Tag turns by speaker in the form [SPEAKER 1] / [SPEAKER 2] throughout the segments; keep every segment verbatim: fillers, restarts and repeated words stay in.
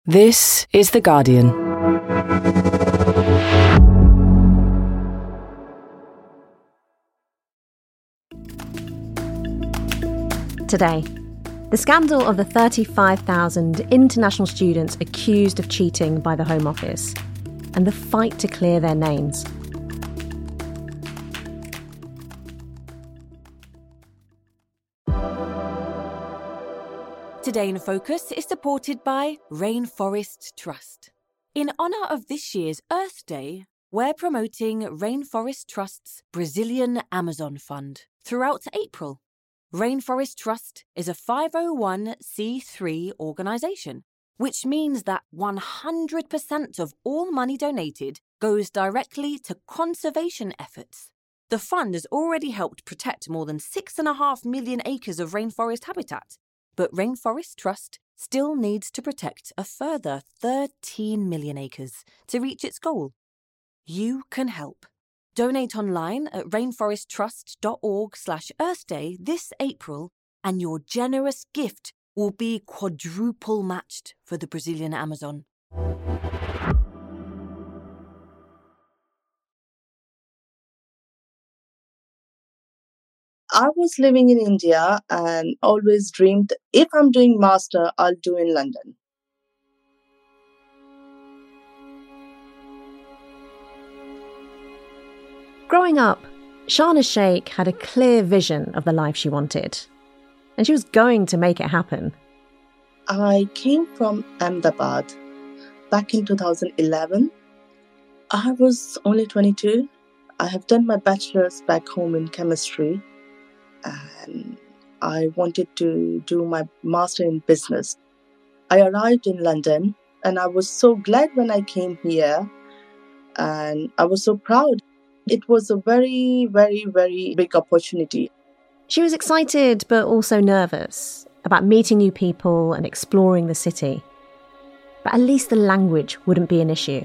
[SPEAKER 1] This is The Guardian.
[SPEAKER 2] Today, the scandal of the thirty-five thousand international students accused of cheating by the Home Office and the fight to clear their names.
[SPEAKER 3] Today in Focus is supported by Rainforest Trust. In honour of this year's Earth Day, we're promoting Rainforest Trust's Brazilian Amazon Fund throughout April. Rainforest Trust is a five oh one c three organisation, which means that one hundred percent of all money donated goes directly to conservation efforts. The fund has already helped protect more than six point five million acres of rainforest habitat, but Rainforest Trust still needs to protect a further thirteen million acres to reach its goal. You can help. Donate online at rainforesttrust.org slash earthday this April, and your generous gift will be quadruple matched for the Brazilian Amazon.
[SPEAKER 4] I was living in India and always dreamed if I'm doing master, I'll do in London.
[SPEAKER 2] Growing up, Shana Shaikh had a clear vision of the life she wanted, and she was going to make it happen.
[SPEAKER 4] I came from Ahmedabad back in two thousand eleven. I was only twenty-two. I have done my bachelor's back home in chemistry, and I wanted to do my master in business. I arrived in London, and I was so glad when I came here, and I was so proud. It was a very, very, very big opportunity.
[SPEAKER 2] She was excited but also nervous about meeting new people and exploring the city. But at least the language wouldn't be an issue.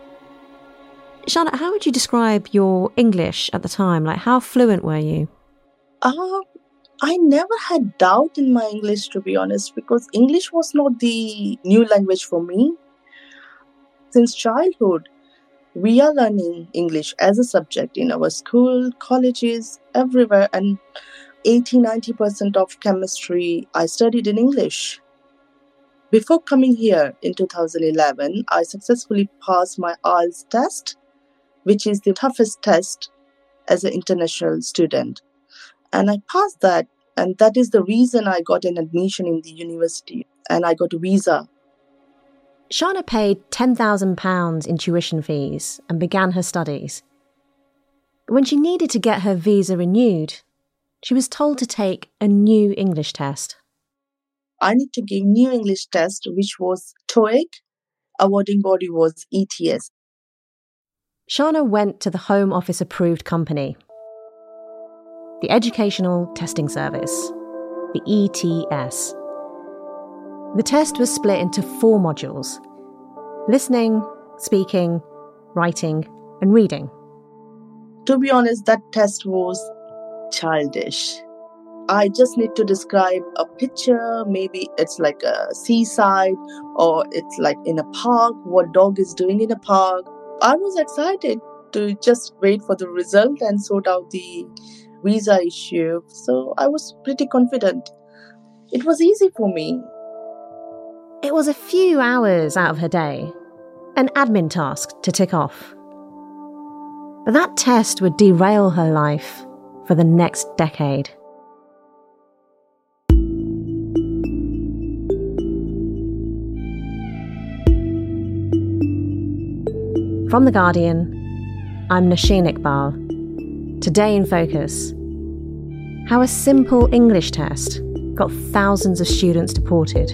[SPEAKER 2] Shana, how would you describe your English at the time? Like, how fluent were you?
[SPEAKER 4] Uh, I never had doubt in my English, to be honest, because English was not the new language for me. Since childhood, we are learning English as a subject in our school, colleges, everywhere. And eighty to ninety percent of chemistry I studied in English. Before coming here in two thousand eleven, I successfully passed my I E L T S test, which is the toughest test as an international student. And I passed that, and that is the reason I got an admission in the university, and I got a visa.
[SPEAKER 2] Shana paid ten thousand pounds in tuition fees and began her studies. But when she needed to get her visa renewed, she was told to take a new English test.
[SPEAKER 4] I need to give new English test, which was TOEIC. Awarding body was E T S.
[SPEAKER 2] Shana went to the Home Office approved company, the Educational Testing Service, the E T S. The test was split into four modules: listening, speaking, writing, and reading.
[SPEAKER 4] To be honest, that test was childish. I just need to describe a picture. Maybe it's like a seaside, or it's like in a park, what dog is doing in a park. I was excited to just wait for the result and sort out the visa issue. So I was pretty confident. It was easy for me.
[SPEAKER 2] It was a few hours out of her day, an admin task to tick off. But that test would derail her life for the next decade. From The Guardian, I'm Nosheen Iqbal. Today in Focus, how a simple English test got thousands of students deported.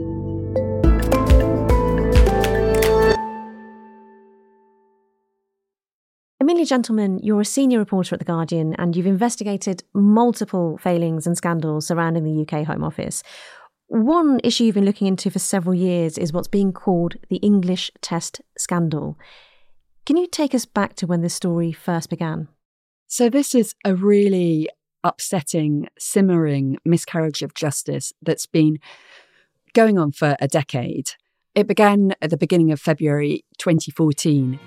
[SPEAKER 2] Amelia Gentleman, you're a senior reporter at The Guardian and you've investigated multiple failings and scandals surrounding the U K Home Office. One issue you've been looking into for several years is what's being called the English test scandal. Can you take us back to when this story first began?
[SPEAKER 5] So this is a really upsetting, simmering miscarriage of justice that's been going on for a decade. It began at the beginning of February twenty fourteen.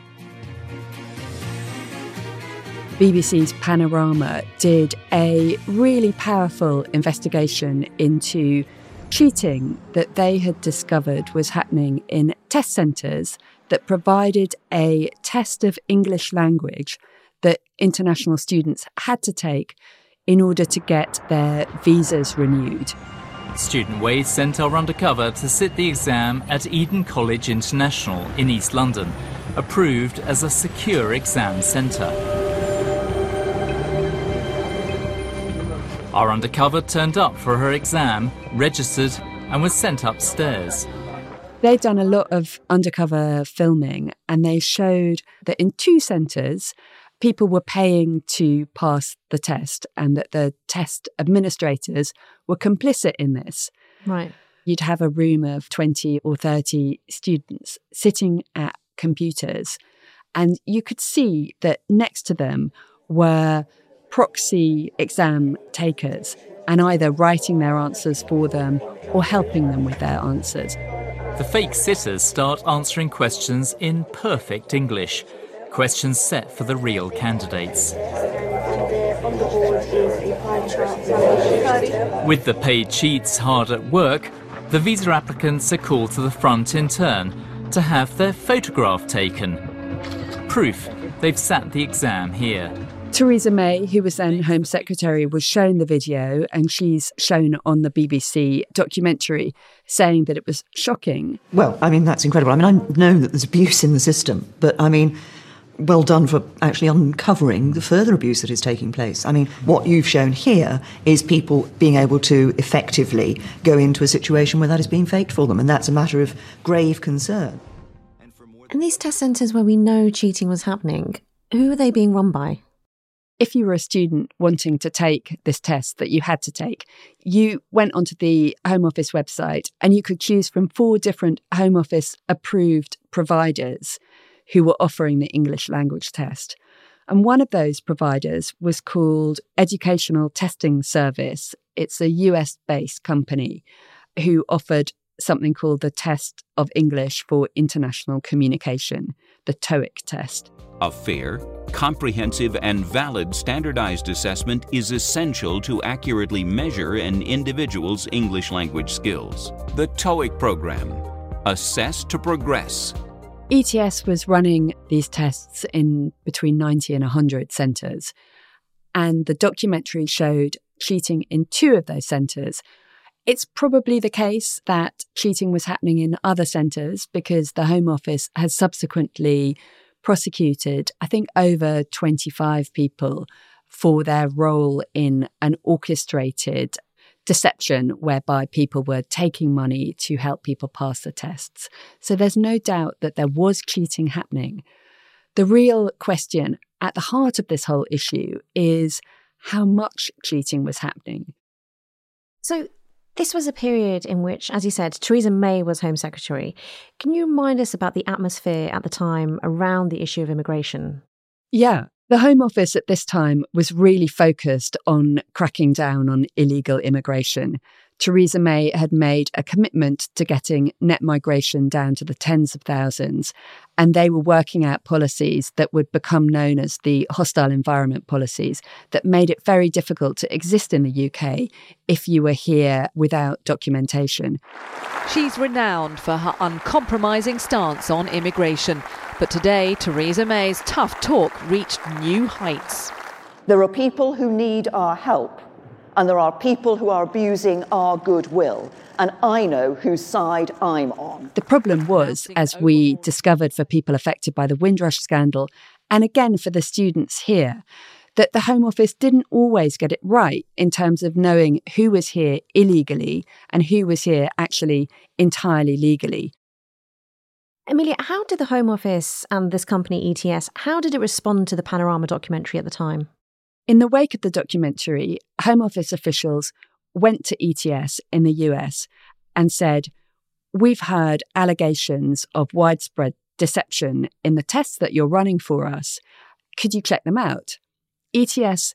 [SPEAKER 5] B B C's Panorama did a really powerful investigation into cheating that they had discovered was happening in test centres that provided a test of English language that international students had to take in order to get their visas renewed.
[SPEAKER 6] Student Wade sent our undercover to sit the exam at Eden College International in East London, approved as a secure exam centre. Our undercover turned up for her exam, registered, and was sent upstairs.
[SPEAKER 5] They'd done a lot of undercover filming, and they showed that in two centres, people were paying to pass the test and that the test administrators were complicit in this.
[SPEAKER 2] Right.
[SPEAKER 5] You'd have a room of twenty or thirty students sitting at computers, and you could see that next to them were proxy exam takers and either writing their answers for them or helping them with their answers.
[SPEAKER 6] The fake sitters start answering questions in perfect English, questions set for the real candidates. With the paid cheats hard at work, the visa applicants are called to the front in turn to have their photograph taken. Proof they've sat the exam here.
[SPEAKER 5] Theresa May, who was then Home Secretary, was shown the video, and she's shown on the B B C documentary, saying that it was shocking.
[SPEAKER 7] Well, I mean, that's incredible. I mean, I know that there's abuse in the system, but I mean, well done for actually uncovering the further abuse that is taking place. I mean, what you've shown here is people being able to effectively go into a situation where that is being faked for them, and that's a matter of grave concern.
[SPEAKER 2] And these test centres where we know cheating was happening, who are they being run by?
[SPEAKER 5] If you were a student wanting to take this test that you had to take, you went onto the Home Office website and you could choose from four different Home Office approved providers who were offering the English language test. And one of those providers was called Educational Testing Service. It's a U S-based company who offered something called the Test of English for International Communication, the TOEIC test.
[SPEAKER 8] A fair, comprehensive and valid standardized assessment is essential to accurately measure an individual's English language skills. The TOEIC program. Assess to progress.
[SPEAKER 5] E T S was running these tests in between ninety and one hundred centres, and the documentary showed cheating in two of those centres. It's probably the case that cheating was happening in other centres because the Home Office has subsequently prosecuted, I think, over twenty-five people for their role in an orchestrated deception whereby people were taking money to help people pass the tests. So there's no doubt that there was cheating happening. The real question at the heart of this whole issue is how much cheating was happening.
[SPEAKER 2] So this was a period in which, as you said, Theresa May was Home Secretary. Can you remind us about the atmosphere at the time around the issue of immigration?
[SPEAKER 5] Yeah. The Home Office at this time was really focused on cracking down on illegal immigration. Theresa May had made a commitment to getting net migration down to the tens of thousands, and they were working out policies that would become known as the hostile environment policies that made it very difficult to exist in the U K if you were here without documentation.
[SPEAKER 9] She's renowned for her uncompromising stance on immigration. But today, Theresa May's tough talk reached new heights.
[SPEAKER 10] There are people who need our help, and there are people who are abusing our goodwill, and I know whose side I'm on.
[SPEAKER 5] The problem was, as we discovered for people affected by the Windrush scandal, and again for the students here, that the Home Office didn't always get it right in terms of knowing who was here illegally and who was here actually entirely legally.
[SPEAKER 2] Amelia, how did the Home Office and this company E T S, how did it respond to the Panorama documentary at the time?
[SPEAKER 5] In the wake of the documentary, Home Office officials went to E T S in the U S and said, "We've heard allegations of widespread deception in the tests that you're running for us. Could you check them out?" E T S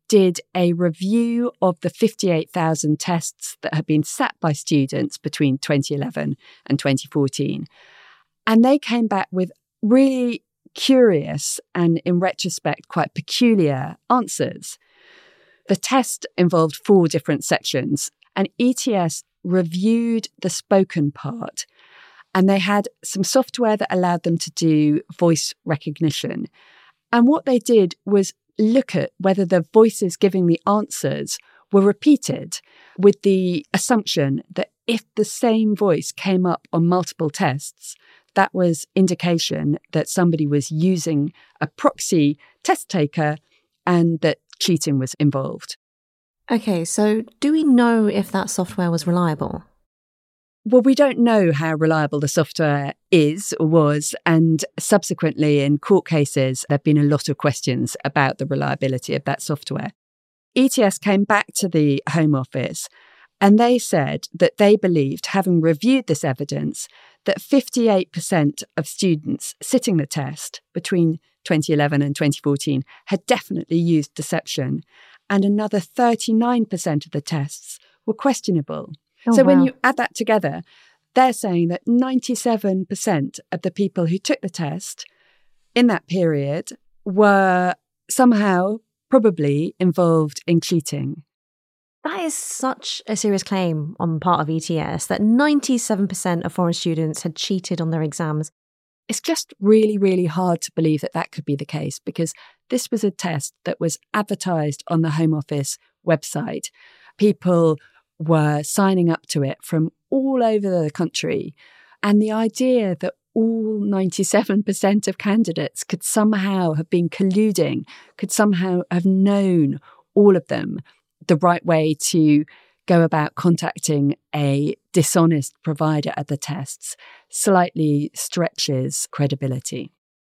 [SPEAKER 5] did a review of the fifty-eight thousand tests that had been sat by students between twenty eleven and twenty fourteen. And they came back with really curious and, in retrospect, quite peculiar answers. The test involved four different sections, and E T S reviewed the spoken part, and they had some software that allowed them to do voice recognition. And what they did was look at whether the voices giving the answers were repeated, with the assumption that if the same voice came up on multiple tests, that was indication that somebody was using a proxy test taker and that cheating was involved.
[SPEAKER 2] Okay, so do we know if that software was reliable?
[SPEAKER 5] Well, we don't know how reliable the software is or was, and subsequently in court cases, there have been a lot of questions about the reliability of that software. E T S came back to the Home Office and they said that they believed, having reviewed this evidence, that fifty-eight percent of students sitting the test between twenty eleven and twenty fourteen had definitely used deception, and another thirty-nine percent of the tests were questionable.
[SPEAKER 2] Oh,
[SPEAKER 5] so
[SPEAKER 2] wow.
[SPEAKER 5] when you add that together, they're saying that ninety-seven percent of the people who took the test in that period were somehow probably involved in cheating.
[SPEAKER 2] That is such a serious claim on the part of E T S, that ninety-seven percent of foreign students had cheated on their exams.
[SPEAKER 5] It's just really, really hard to believe that that could be the case, because this was a test that was advertised on the Home Office website. People were signing up to it from all over the country. And the idea that all ninety-seven percent of candidates could somehow have been colluding, could somehow have known, all of them, the right way to go about contacting a dishonest provider at the tests slightly stretches credibility.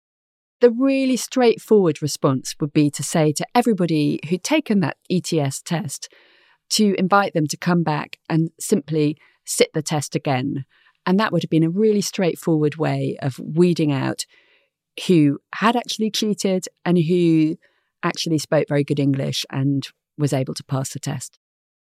[SPEAKER 5] The really straightforward response would be to say to everybody who'd taken that E T S test to invite them to come back and simply sit the test again. And that would have been a really straightforward way of weeding out who had actually cheated and who actually spoke very good English and was able to pass the test.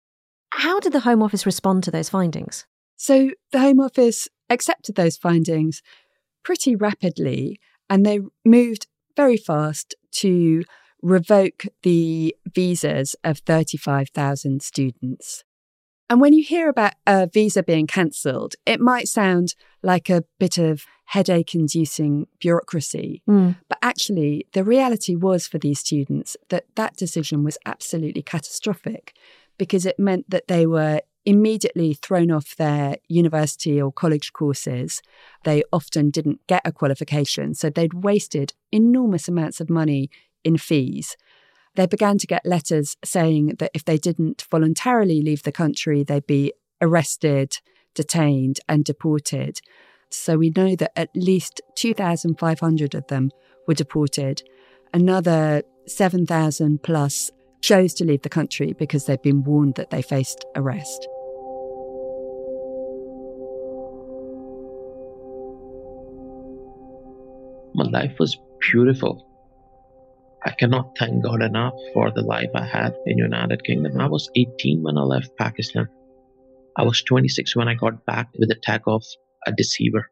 [SPEAKER 2] How did the Home Office respond to those findings?
[SPEAKER 5] So the Home Office accepted those findings pretty rapidly, and they moved very fast to revoke the visas of thirty-five thousand students. And when you hear about a visa being cancelled, it might sound like a bit of headache-inducing bureaucracy.
[SPEAKER 2] Mm.
[SPEAKER 5] But actually, the reality was for these students that that decision was absolutely catastrophic, because it meant that they were immediately thrown off their university or college courses. They often didn't get a qualification, so they'd wasted enormous amounts of money in fees. They began to get letters saying that if they didn't voluntarily leave the country, they'd be arrested, detained, and deported. So we know that at least two thousand five hundred of them were deported. Another seven thousand plus chose to leave the country because they'd been warned that they faced arrest.
[SPEAKER 11] My life was beautiful. I cannot thank God enough for the life I had in United Kingdom. I was eighteen when I left Pakistan. I was twenty-six when I got back with the tag of a deceiver.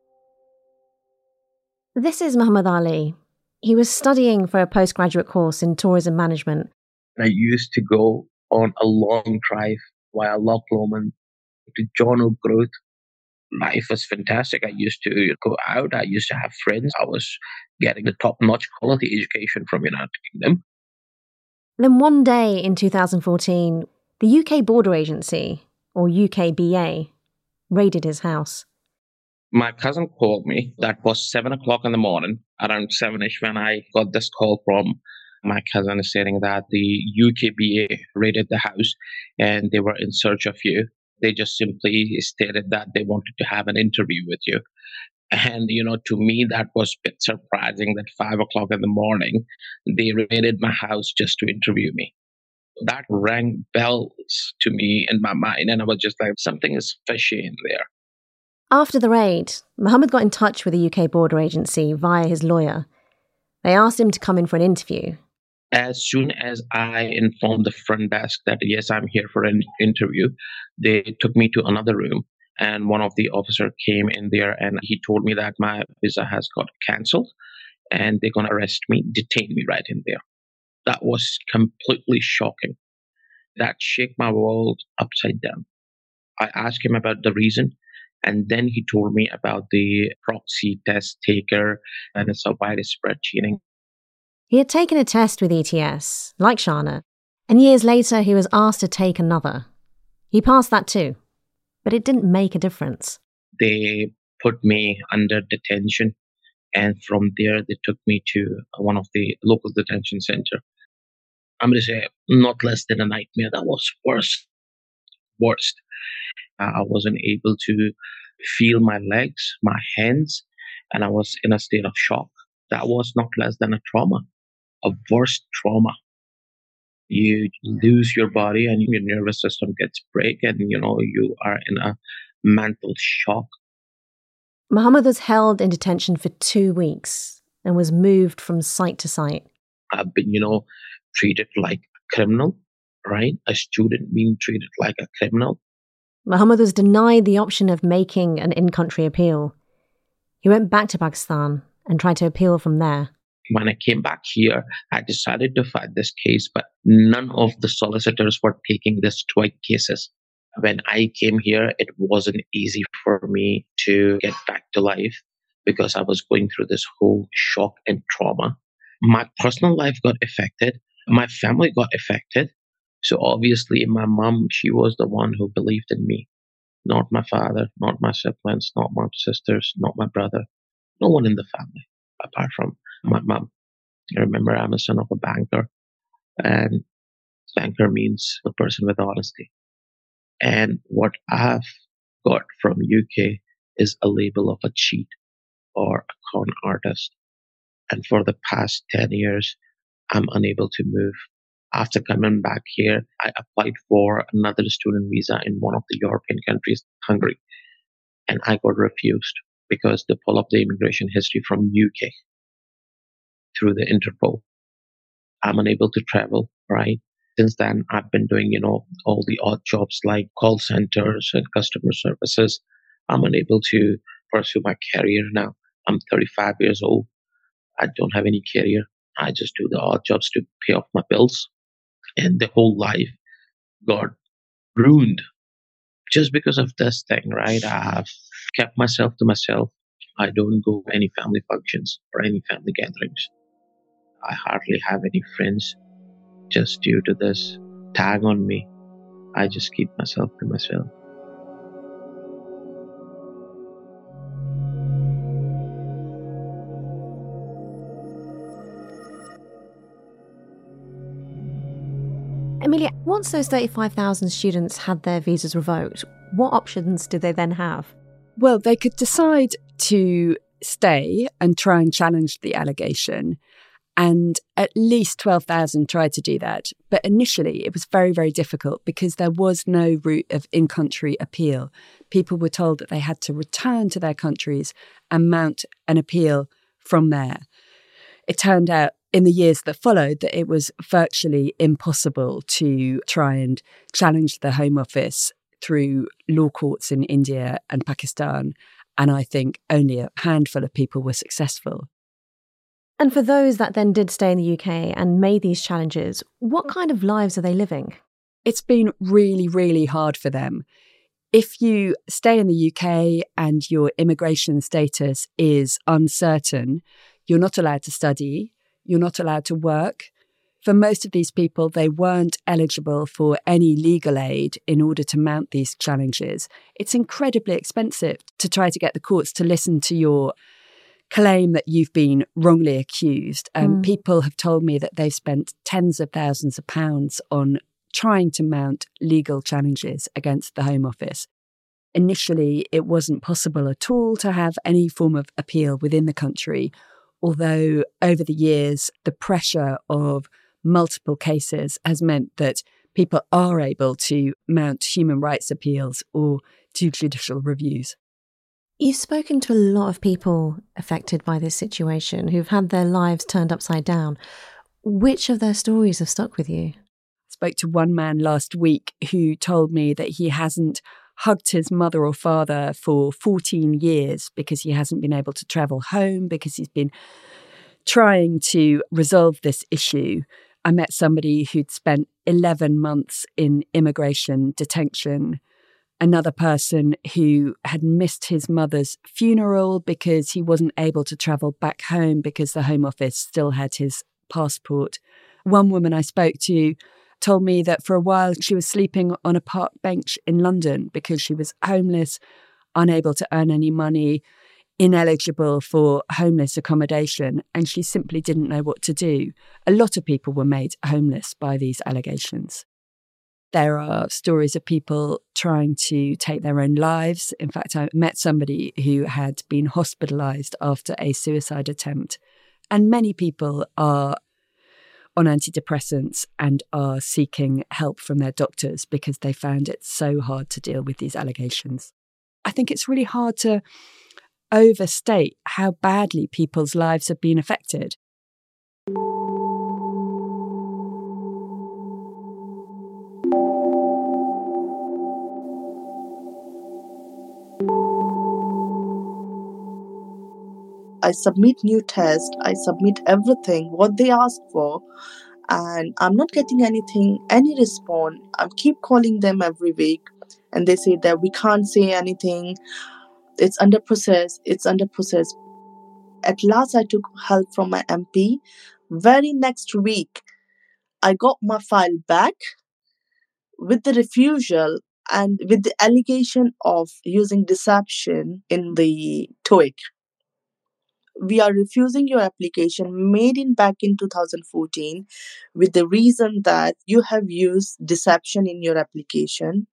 [SPEAKER 2] This is Muhammad Ali. He was studying for a postgraduate course in tourism management.
[SPEAKER 11] I used to go on a long drive via Loch Lomond to John O'Groat. Life was fantastic. I used to go out. I used to have friends. I was getting the top-notch quality education from United Kingdom.
[SPEAKER 2] Then one day in two thousand fourteen, the U K Border Agency, or U K B A, raided his house.
[SPEAKER 11] My cousin called me. That was seven o'clock in the morning, around seven-ish, when I got this call from my cousin stating that the U K B A raided the house and they were in search of you. They just simply stated that they wanted to have an interview with you. And, you know, to me, that was a bit surprising that five o'clock in the morning, they raided my house just to interview me. That rang bells to me in my mind. And I was just like, something is fishy in there.
[SPEAKER 2] After the raid, Muhammad got in touch with the U K Border Agency via his lawyer. They asked him to come in for an interview.
[SPEAKER 11] As soon as I informed the front desk that, yes, I'm here for an interview, they took me to another room. And one of the officer came in there and he told me that my visa has got cancelled and they're going to arrest me, detain me right in there. That was completely shocking. That shook my world upside down. I asked him about the reason, and then he told me about the proxy test taker and it's a widespread cheating.
[SPEAKER 2] He had taken a test with E T S, like Shana, and years later he was asked to take another. He passed that too, but it didn't make a difference.
[SPEAKER 11] They put me under detention, and from there they took me to one of the local detention center. I'm going to say not less than a nightmare. That was worst. Worst. Uh, I wasn't able to feel my legs, my hands, and I was in a state of shock. That was not less than a trauma, a worst trauma. You lose your body and your nervous system gets break, and you know you are in a mental shock.
[SPEAKER 2] Mohammed was held in detention for two weeks and was moved from site to site.
[SPEAKER 11] I've been, you know, treated like a criminal, right? A student being treated like a criminal.
[SPEAKER 2] Mohammed was denied the option of making an in-country appeal. He went back to Pakistan and tried to appeal from there.
[SPEAKER 11] When I came back here, I decided to fight this case, but none of the solicitors were taking this twig cases. When I came here, it wasn't easy for me to get back to life because I was going through this whole shock and trauma. My personal life got affected. My family got affected. So obviously my mom, she was the one who believed in me. Not my father, not my siblings, not my sisters, not my brother. No one in the family apart from my mom. I remember I'm a son of a banker, and banker means the person with honesty. And what I've got from U K is a label of a cheat or a con artist. And for the past ten years, I'm unable to move. After coming back here, I applied for another student visa in one of the European countries, Hungary. And I got refused because they pull up the immigration history from U K through the Interpol. I'm unable to travel, right? Since then, I've been doing, you know, all the odd jobs like call centers and customer services. I'm unable to pursue my career now. I'm thirty-five years old. I don't have any career. I just do the odd jobs to pay off my bills. And the whole life got ruined just because of this thing, right? I've kept myself to myself. I don't go to any family functions or any family gatherings. I hardly have any friends just due to this tag on me. I just keep myself to myself.
[SPEAKER 2] Amelia, once those thirty-five thousand students had their visas revoked, what options did they then have?
[SPEAKER 5] Well, they could decide to stay and try and challenge the allegation. And at least twelve thousand tried to do that. But initially, it was very, very difficult because there was no route of in-country appeal. People were told that they had to return to their countries and mount an appeal from there. It turned out in the years that followed that it was virtually impossible to try and challenge the Home Office through law courts in India and Pakistan. And I think only a handful of people were successful.
[SPEAKER 2] And for those that then did stay in the U K and made these challenges, what kind of lives are they living?
[SPEAKER 5] It's been really, really hard for them. If you stay in the U K and your immigration status is uncertain, you're not allowed to study, you're not allowed to work. For most of these people, they weren't eligible for any legal aid in order to mount these challenges. It's incredibly expensive to try to get the courts to listen to your claim that you've been wrongly accused. Um, mm. People have told me that they've spent tens of thousands of pounds on trying to mount legal challenges against the Home Office. Initially, it wasn't possible at all to have any form of appeal within the country, although over the years, the pressure of multiple cases has meant that people are able to mount human rights appeals or do judicial reviews.
[SPEAKER 2] You've spoken to a lot of people affected by this situation who've had their lives turned upside down. Which of their stories have stuck with you?
[SPEAKER 5] I spoke to one man last week who told me that he hasn't hugged his mother or father for fourteen years because he hasn't been able to travel home, because he's been trying to resolve this issue. I met somebody who'd spent eleven months in immigration detention. Another person who had missed his mother's funeral because he wasn't able to travel back home because the Home Office still had his passport. One woman I spoke to told me that for a while she was sleeping on a park bench in London because she was homeless, unable to earn any money, ineligible for homeless accommodation, and she simply didn't know what to do. A lot of people were made homeless by these allegations. There are stories of people trying to take their own lives. In fact, I met somebody who had been hospitalised after a suicide attempt. And many people are on antidepressants and are seeking help from their doctors because they found it so hard to deal with these allegations. I think it's really hard to overstate how badly people's lives have been affected.
[SPEAKER 4] I submit new tests, I submit everything, what they ask for, and I'm not getting anything, any response. I keep calling them every week, and they say that we can't say anything. It's under process, it's under process. At last, I took help from my M P. Very next week, I got my file back with the refusal and with the allegation of using deception in the TOEIC. We are refusing your application made in back in two thousand fourteen with the reason that you have used deception in your application.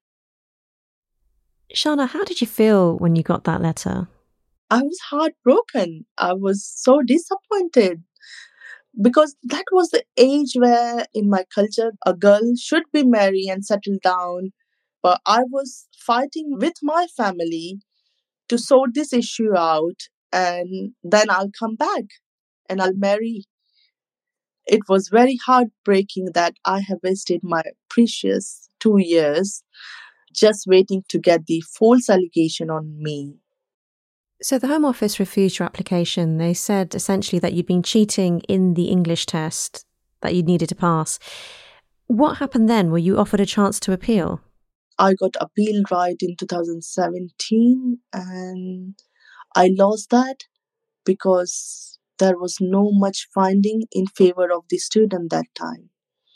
[SPEAKER 2] Shana, how did you feel when you got that letter?
[SPEAKER 4] I was heartbroken. I was so disappointed because that was the age where in my culture a girl should be married and settle down. But I was fighting with my family to sort this issue out, and then I'll come back and I'll marry. It was very heartbreaking that I have wasted my precious two years just waiting to get the false allegation on me.
[SPEAKER 2] So the Home Office refused your application. They said essentially that you'd been cheating in the English test that you needed to pass. What happened then? Were you offered a chance to appeal?
[SPEAKER 4] I got appeal right in two thousand seventeen and I lost that because there was no much finding in favor of the student that time.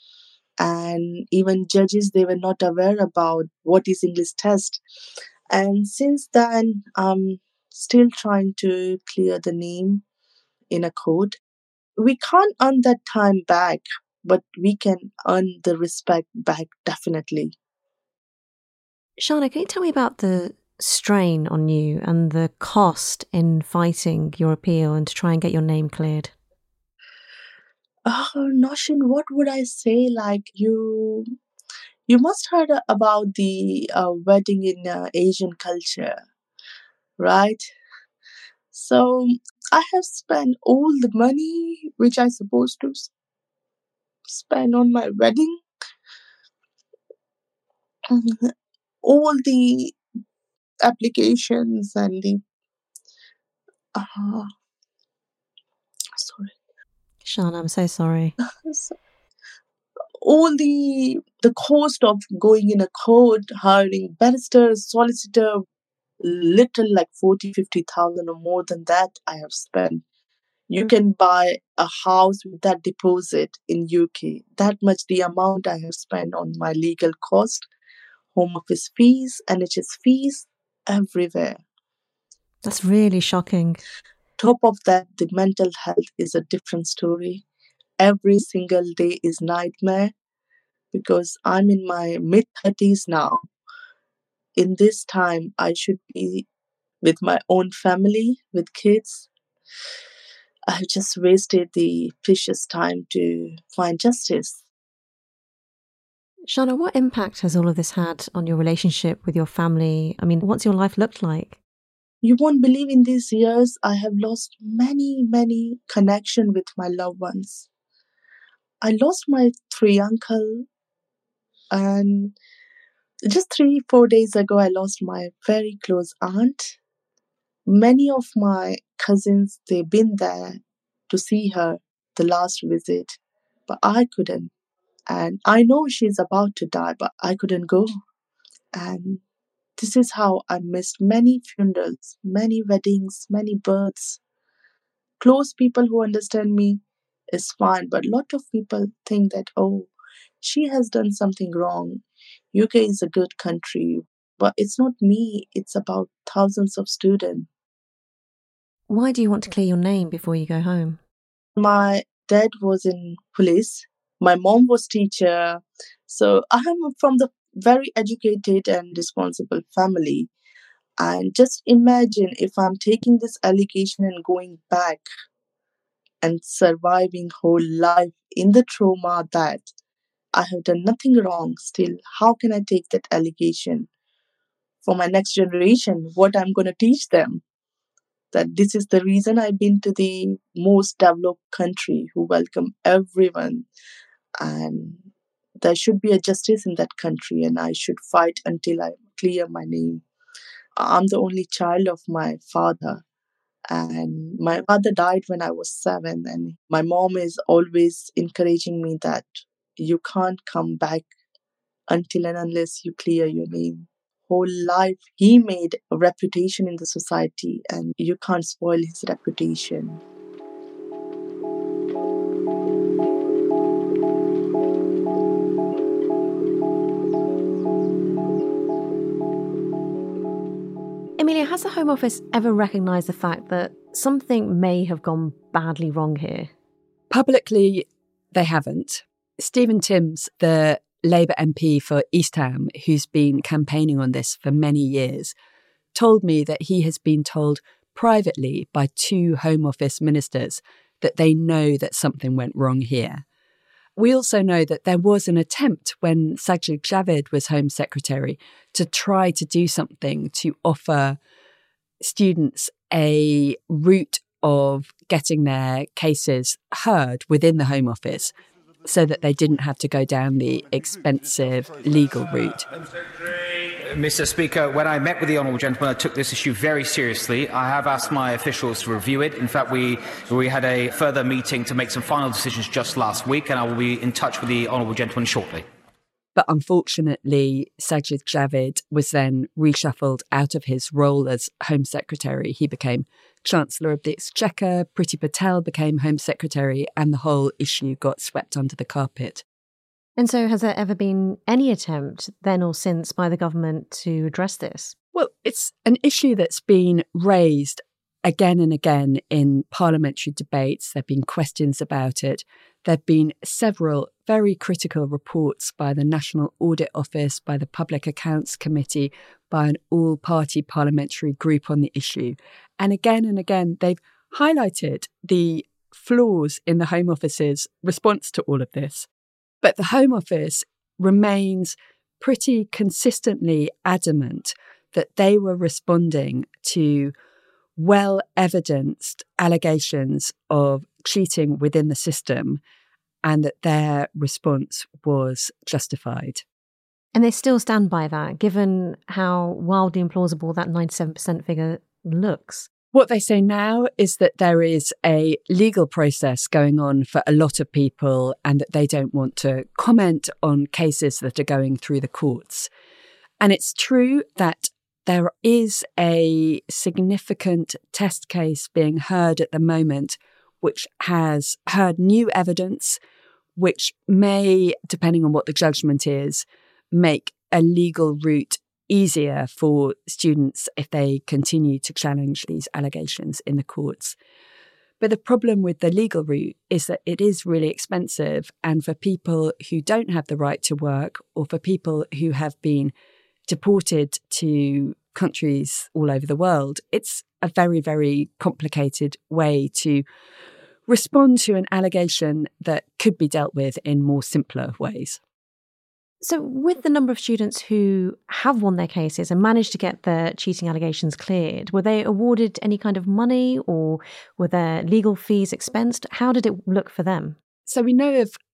[SPEAKER 4] And even judges, they were not aware about what is English test. And since then, I'm still trying to clear the name in a court. We can't earn that time back, but we can earn the respect back definitely.
[SPEAKER 2] Shana, can you tell me about the strain on you and the cost in fighting your appeal and to try and get your name cleared?
[SPEAKER 4] Oh, Noshin, what would I say? Like you, you must heard about the uh, wedding in uh, Asian culture, right? So I have spent all the money which I supposed to spend on my wedding. All the applications and the uh, sorry,
[SPEAKER 2] Shana, I'm so sorry.
[SPEAKER 4] all the the cost of going in a court, hiring barristers, solicitor, little like forty, fifty thousand or more than that I have spent. You can buy a house with that deposit in U K. That much the amount I have spent on my legal cost, Home Office fees, N H S fees, everywhere.
[SPEAKER 2] That's really shocking.
[SPEAKER 4] Top of that, the mental health is a different story. Every single day is nightmare because I'm in my mid thirties now. In this time, I should be with my own family, with kids. I've just wasted the precious time to find justice.
[SPEAKER 2] Shana, what impact has all of this had on your relationship with your family? I mean, what's your life looked like?
[SPEAKER 4] You won't believe in these years, I have lost many, many connection with my loved ones. I lost my three uncle, and just three, four days ago, I lost my very close aunt. Many of my cousins, they've been there to see her the last visit, but I couldn't. And I know she's about to die, but I couldn't go. And this is how I missed many funerals, many weddings, many births. Close people who understand me is fine, but a lot of people think that, oh, she has done something wrong. U K is a good country, but it's not me. It's about thousands of students.
[SPEAKER 2] Why do you want to clear your name before you go home?
[SPEAKER 4] My dad was in police. My mom was teacher. So I am from the very educated and responsible family. And just imagine if I'm taking this allegation and going back and surviving whole life in the trauma that I have done nothing wrong still. How can I take that allegation for my next generation? What I'm going to teach them? That this is the reason I've been to the most developed country who welcome everyone. And there should be a justice in that country, and I should fight until I clear my name. I'm the only child of my father, and my father died when I was seven, and my mom is always encouraging me that you can't come back until and unless you clear your name. Whole life he made a reputation in the society, and you can't spoil his reputation.
[SPEAKER 2] Emilia, has the Home Office ever recognised the fact that something may have gone badly wrong here?
[SPEAKER 5] Publicly, they haven't. Stephen Timms, the Labour M P for East Ham, who's been campaigning on this for many years, told me that he has been told privately by two Home Office ministers that they know that something went wrong here. We also know that there was an attempt when Sajid Javid was Home Secretary to try to do something to offer students a route of getting their cases heard within the Home Office so that they didn't have to go down the expensive legal route.
[SPEAKER 12] Mister Speaker, when I met with the Honourable Gentleman, I took this issue very seriously. I have asked my officials to review it. In fact, we we had a further meeting to make some final decisions just last week, and I will be in touch with the Honourable Gentleman shortly.
[SPEAKER 5] But unfortunately, Sajid Javid was then reshuffled out of his role as Home Secretary. He became Chancellor of the Exchequer, Priti Patel became Home Secretary, and the whole issue got swept under the carpet.
[SPEAKER 2] And so has there ever been any attempt then or since by the government to address this?
[SPEAKER 5] Well, it's an issue that's been raised again and again in parliamentary debates. There have been questions about it. There have been several very critical reports by the National Audit Office, by the Public Accounts Committee, by an all-party parliamentary group on the issue. And again and again, they've highlighted the flaws in the Home Office's response to all of this. But the Home Office remains pretty consistently adamant that they were responding to well-evidenced allegations of cheating within the system and that their response was justified.
[SPEAKER 2] And they still stand by that, given how wildly implausible that ninety-seven percent figure looks.
[SPEAKER 5] What they say now is that there is a legal process going on for a lot of people and that they don't want to comment on cases that are going through the courts. And it's true that there is a significant test case being heard at the moment, which has heard new evidence, which may, depending on what the judgment is, make a legal route easier for students if they continue to challenge these allegations in the courts. But the problem with the legal route is that it is really expensive, and for people who don't have the right to work or for people who have been deported to countries all over the world, it's a very, very complicated way to respond to an allegation that could be dealt with in more simpler ways.
[SPEAKER 2] So with the number of students who have won their cases and managed to get their cheating allegations cleared, were they awarded any kind of money or were their legal fees expensed? How did it look for them?
[SPEAKER 5] So we know of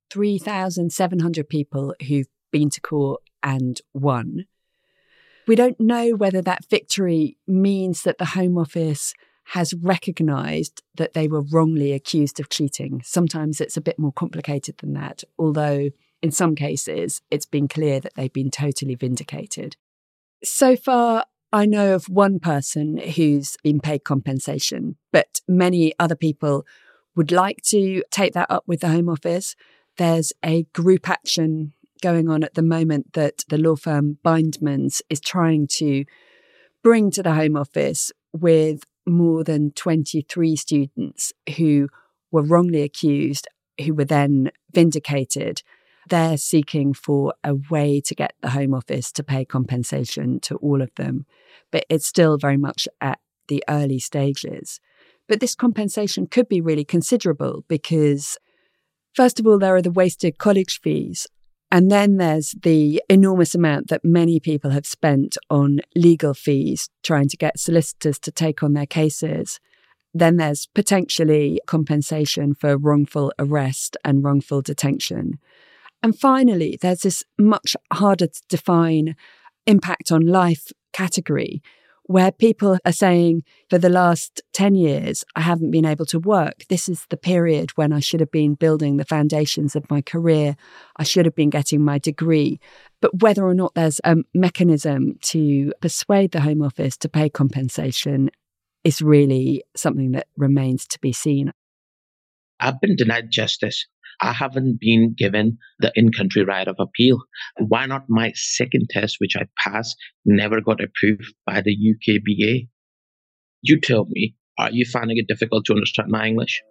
[SPEAKER 5] three thousand seven hundred people who've been to court and won. We don't know whether that victory means that the Home Office has recognised that they were wrongly accused of cheating. Sometimes it's a bit more complicated than that, although in some cases it's been clear that they've been totally vindicated. So far, I know of one person who's been paid compensation, but many other people would like to take that up with the Home Office. There's a group action going on at the moment that the law firm Bindmans is trying to bring to the Home Office with more than twenty-three students who were wrongly accused, who were then vindicated. They're seeking for a way to get the Home Office to pay compensation to all of them. But it's still very much at the early stages. But this compensation could be really considerable because, first of all, there are the wasted college fees. And then there's the enormous amount that many people have spent on legal fees, trying to get solicitors to take on their cases. Then there's potentially compensation for wrongful arrest and wrongful detention. And finally, there's this much harder to define impact on life category where people are saying, for the last ten years, I haven't been able to work. This is the period when I should have been building the foundations of my career. I should have been getting my degree. But whether or not there's a mechanism to persuade the Home Office to pay compensation is really something that remains to be seen.
[SPEAKER 11] I've been denied justice. I haven't been given the in-country right of appeal. Why not my second test, which I passed, never got approved by the U K B A? You tell me, are you finding it difficult to understand my English?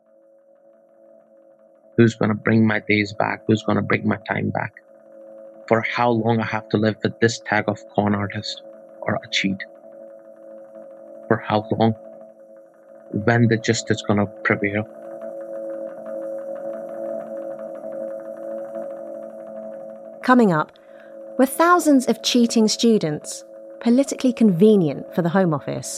[SPEAKER 11] Who's going to bring my days back? Who's going to bring my time back? For how long I have to live with this tag of con artist or a cheat? For how long? When the justice going to prevail?
[SPEAKER 2] Coming up, were thousands of cheating students politically convenient for the Home Office?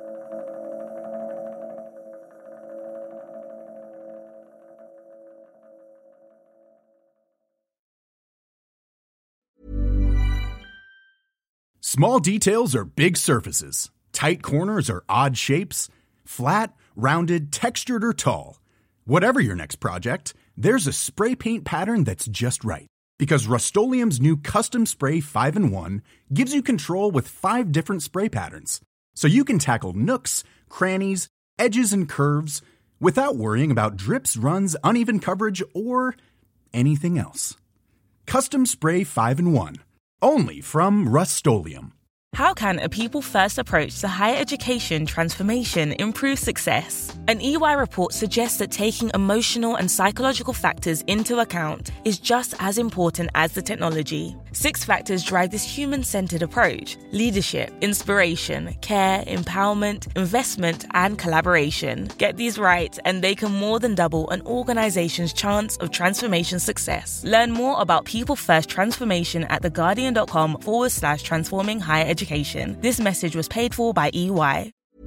[SPEAKER 13] Small details are big surfaces. Tight corners are odd shapes. Flat, rounded, textured, or tall. Whatever your next project, there's a spray paint pattern that's just right. Because Rust-Oleum's new Custom Spray five in one gives you control with five different spray patterns. So you can tackle nooks, crannies, edges, and curves without worrying about drips, runs, uneven coverage, or anything else. Custom Spray five in one. Only from Rust-Oleum.
[SPEAKER 14] How can a people-first approach to higher education transformation improve success? An E Y report suggests that taking emotional and psychological factors into account is just as important as the technology. Six factors drive this human-centered approach: leadership, inspiration, care, empowerment, investment, and collaboration. Get these right, and they can more than double an organization's chance of transformation success. Learn more about people-first transformation at theguardian.com forward slash transforming higher education. Education. This message was paid for by E Y.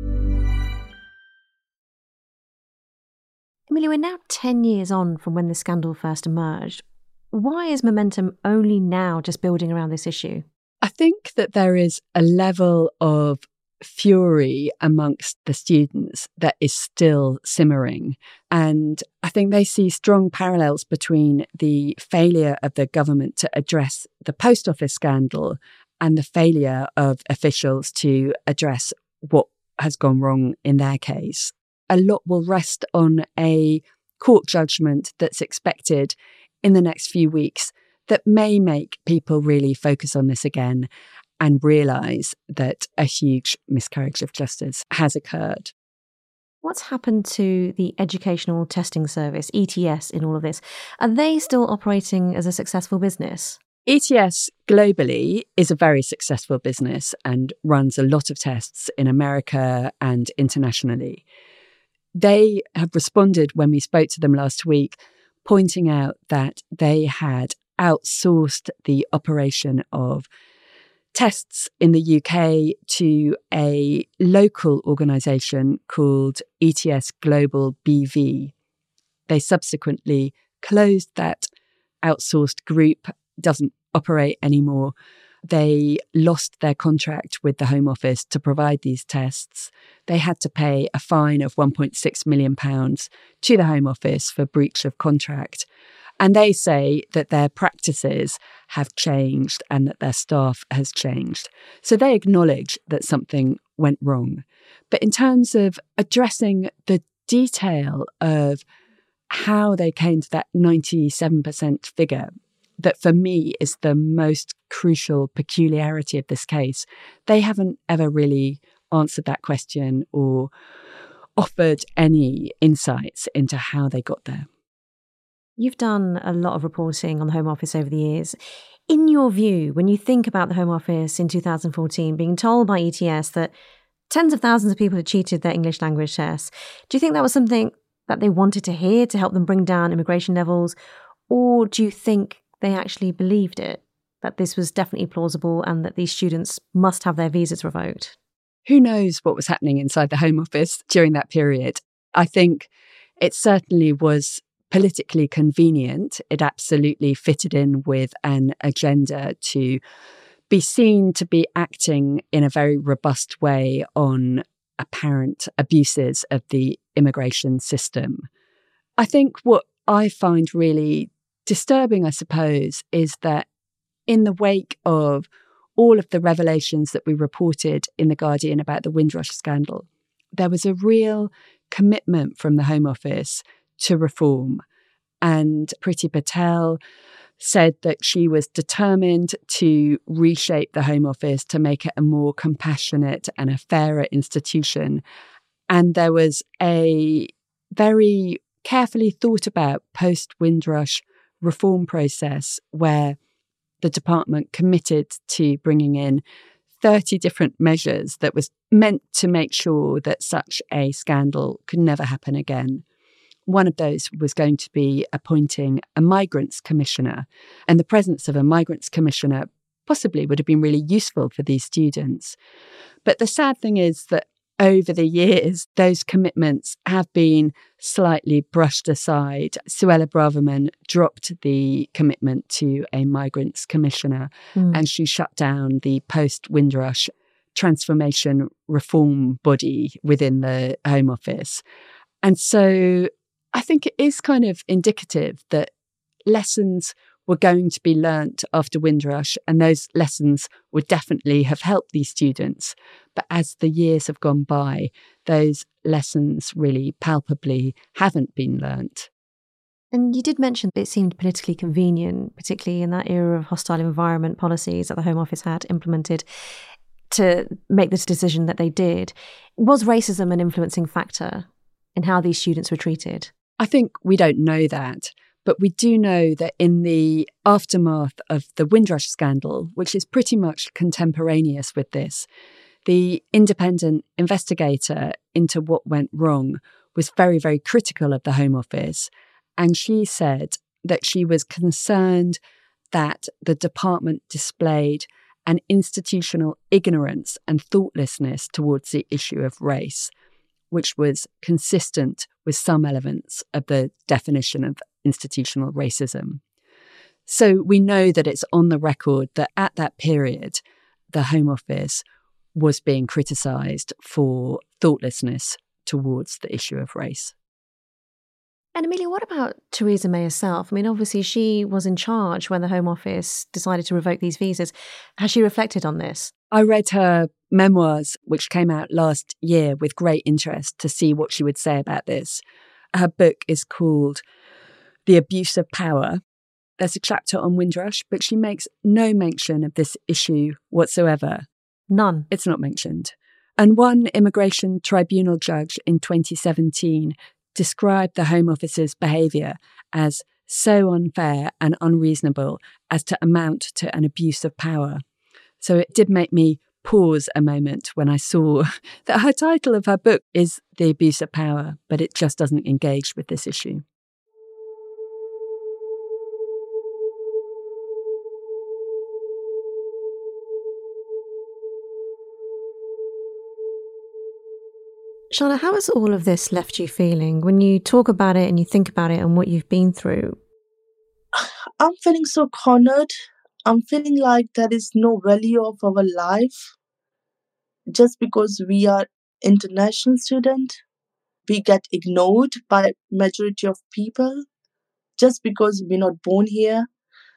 [SPEAKER 2] Amelia, we're now ten years on from when the scandal first emerged. Why is momentum only now just building around this issue?
[SPEAKER 5] I think that there is a level of fury amongst the students that is still simmering. And I think they see strong parallels between the failure of the government to address the post office scandal and the failure of officials to address what has gone wrong in their case. A lot will rest on a court judgment that's expected in the next few weeks that may make people really focus on this again and realise that a huge miscarriage of justice has occurred.
[SPEAKER 2] What's happened to the Educational Testing Service, E T S, in all of this? Are they still operating as a successful business?
[SPEAKER 5] E T S globally is a very successful business and runs a lot of tests in America and internationally. They have responded when we spoke to them last week, pointing out that they had outsourced the operation of tests in the U K to a local organisation called E T S Global B V. They subsequently closed that outsourced group, doesn't operate anymore. They lost their contract with the Home Office to provide these tests. They had to pay a fine of one point six million pounds to the Home Office for breach of contract. And they say that their practices have changed and that their staff has changed. So they acknowledge that something went wrong. But in terms of addressing the detail of how they came to that ninety-seven percent figure, that for me is the most crucial peculiarity of this case, they haven't ever really answered that question or offered any insights into how they got there.
[SPEAKER 2] You've done a lot of reporting on the Home Office over the years. In your view, when you think about the Home Office in two thousand fourteen being told by E T S that tens of thousands of people had cheated their English language tests, do you think that was something that they wanted to hear to help them bring down immigration levels? Or do you think they actually believed it, that this was definitely plausible and that these students must have their visas revoked?
[SPEAKER 5] Who knows what was happening inside the Home Office during that period? I think it certainly was politically convenient. It absolutely fitted in with an agenda to be seen to be acting in a very robust way on apparent abuses of the immigration system. I think what I find really disturbing, I suppose, is that in the wake of all of the revelations that we reported in The Guardian about the Windrush scandal, there was a real commitment from the Home Office to reform. And Priti Patel said that she was determined to reshape the Home Office to make it a more compassionate and a fairer institution. And there was a very carefully thought about post-Windrush reform process where the department committed to bringing in thirty different measures that was meant to make sure that such a scandal could never happen again. One of those was going to be appointing a migrants commissioner, and the presence of a migrants commissioner possibly would have been really useful for these students. But the sad thing is that over the years, those commitments have been slightly brushed aside. Suella Braverman dropped the commitment to a migrants commissioner, mm. and she shut down the post-Windrush transformation reform body within the Home Office. And so I think it is kind of indicative that lessons were going to be learnt after Windrush, and those lessons would definitely have helped these students. But as the years have gone by, those lessons really palpably haven't been learnt.
[SPEAKER 2] And you did mention it seemed politically convenient, particularly in that era of hostile environment policies that the Home Office had implemented to make this decision that they did. Was racism an influencing factor in how these students were treated?
[SPEAKER 5] I think we don't know that. But we do know that in the aftermath of the Windrush scandal, which is pretty much contemporaneous with this, the independent investigator into what went wrong was very, very critical of the Home Office. And she said that she was concerned that the department displayed an institutional ignorance and thoughtlessness towards the issue of race, which was consistent with some elements of the definition of institutional racism. So we know that it's on the record that at that period, the Home Office was being criticised for thoughtlessness towards the issue of race.
[SPEAKER 2] And Amelia, what about Theresa May herself? I mean, obviously she was in charge when the Home Office decided to revoke these visas. Has she reflected on this?
[SPEAKER 5] I read her memoirs, which came out last year, with great interest to see what she would say about this. Her book is called The Abuse of Power. There's a chapter on Windrush, but she makes no mention of this issue whatsoever.
[SPEAKER 2] None.
[SPEAKER 5] It's not mentioned. And one immigration tribunal judge in twenty seventeen described the Home Office's behaviour as so unfair and unreasonable as to amount to an abuse of power. So it did make me pause a moment when I saw that her title of her book is The Abuse of Power, but it just doesn't engage with this issue.
[SPEAKER 2] Shana, how has all of this left you feeling? When you talk about it and you think about it and what you've been through,
[SPEAKER 4] I'm feeling so cornered. I'm feeling like there is no value of our life just because we are international student. We get ignored by majority of people just because we're not born here.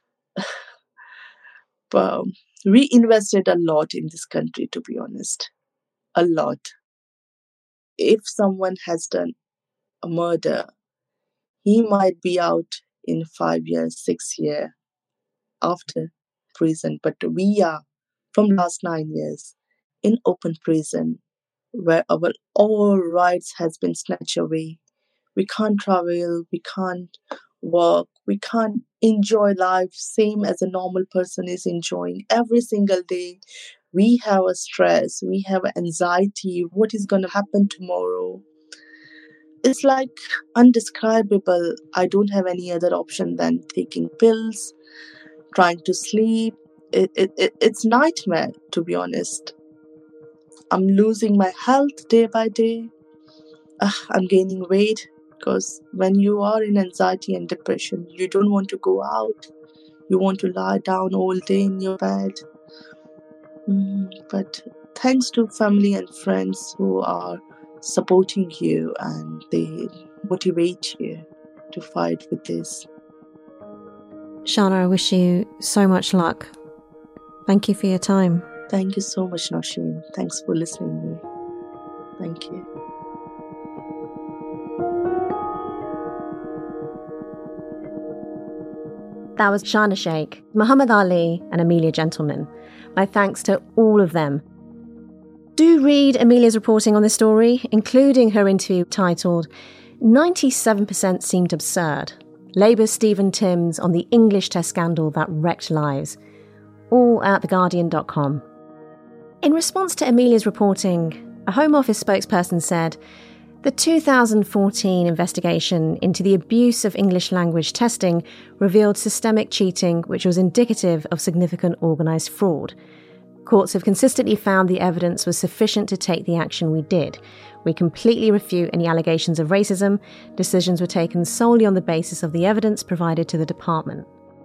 [SPEAKER 4] But we invested a lot in this country, to be honest. A lot. If someone has done a murder, he might be out in five years, six years after prison. But we are, from last nine years, in open prison, where our all rights has been snatched away. We can't travel, we can't work, we can't enjoy life same as a normal person is enjoying every single day. We have a stress, we have anxiety, what is going to happen tomorrow? It's like undescribable. I don't have any other option than taking pills, trying to sleep. It, it, it, it's nightmare, to be honest. I'm losing my health day by day. Uh, I'm gaining weight because when you are in anxiety and depression, you don't want to go out. You want to lie down all day in your bed. Mm, but thanks to family and friends who are supporting you and they motivate you to fight with this.
[SPEAKER 2] Shana, I wish you so much luck. Thank you for your time.
[SPEAKER 4] Thank you so much, Nosheen. Thanks for listening to me. Thank you.
[SPEAKER 2] That was Shana Shaikh, Muhammad Ali and Amelia Gentleman. My thanks to all of them. Do read Amelia's reporting on this story, including her interview titled ninety-seven percent Seemed Absurd. Labour's Stephen Timms on the English test scandal that wrecked lives. All at the guardian dot com. In response to Amelia's reporting, a Home Office spokesperson said, the two thousand fourteen investigation into the abuse of English language testing revealed systemic cheating which was indicative of significant organised fraud. Courts have consistently found the evidence was sufficient to take the action we did. We completely refute any allegations of racism. Decisions were taken solely on the basis of the evidence provided to the department.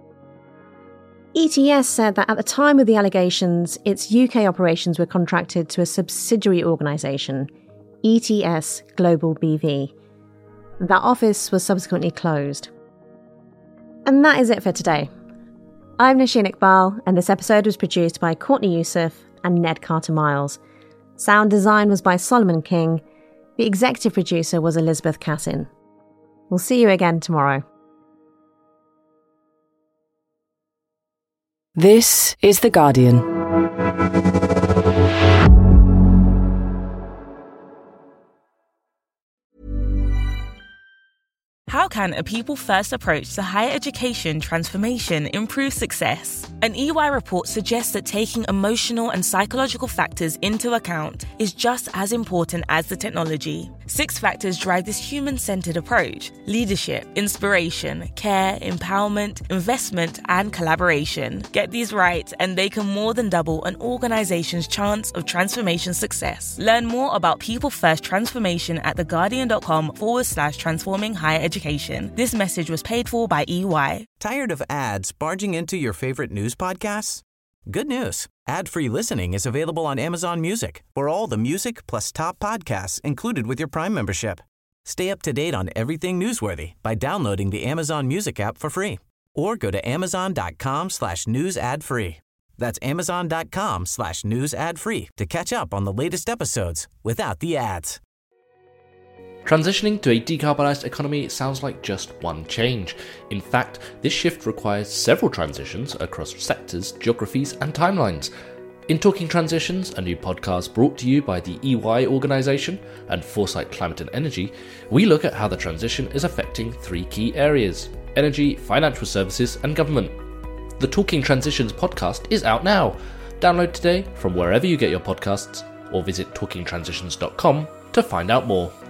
[SPEAKER 2] E T S said that at the time of the allegations, its U K operations were contracted to a subsidiary organisation, E T S Global B V. That office was subsequently closed. And that is it for today. I'm Nosheen Iqbal, and this episode was produced by Courtney Youssef and Ned Carter-Miles. Sound design was by Solomon King. The executive producer was Elizabeth Cassin. We'll see you again tomorrow.
[SPEAKER 1] This is The Guardian.
[SPEAKER 14] How can a people-first approach to higher education transformation improve success? An E Y report suggests that taking emotional and psychological factors into account is just as important as the technology. Six factors drive this human-centered approach: leadership, inspiration, care, empowerment, investment, and collaboration. Get these right, and they can more than double an organization's chance of transformation success. Learn more about people-first transformation at theguardian.com forward slash transforming higher education. This message was paid for by E Y.
[SPEAKER 15] Tired of ads barging into your favorite news podcasts? Good news. Ad-free listening is available on Amazon Music for all the music plus top podcasts included with your Prime membership. Stay up to date on everything newsworthy by downloading the Amazon Music app for free or go to amazon.com slash news ad free. That's amazon.com slash news ad free to catch up on the latest episodes without the ads.
[SPEAKER 16] Transitioning to a decarbonised economy sounds like just one change. In fact, this shift requires several transitions across sectors, geographies and timelines. In Talking Transitions, a new podcast brought to you by the E Y organisation and Foresight Climate and Energy, we look at how the transition is affecting three key areas: energy, financial services and government. The Talking Transitions podcast is out now. Download today from wherever you get your podcasts or visit talking transitions dot com to find out more.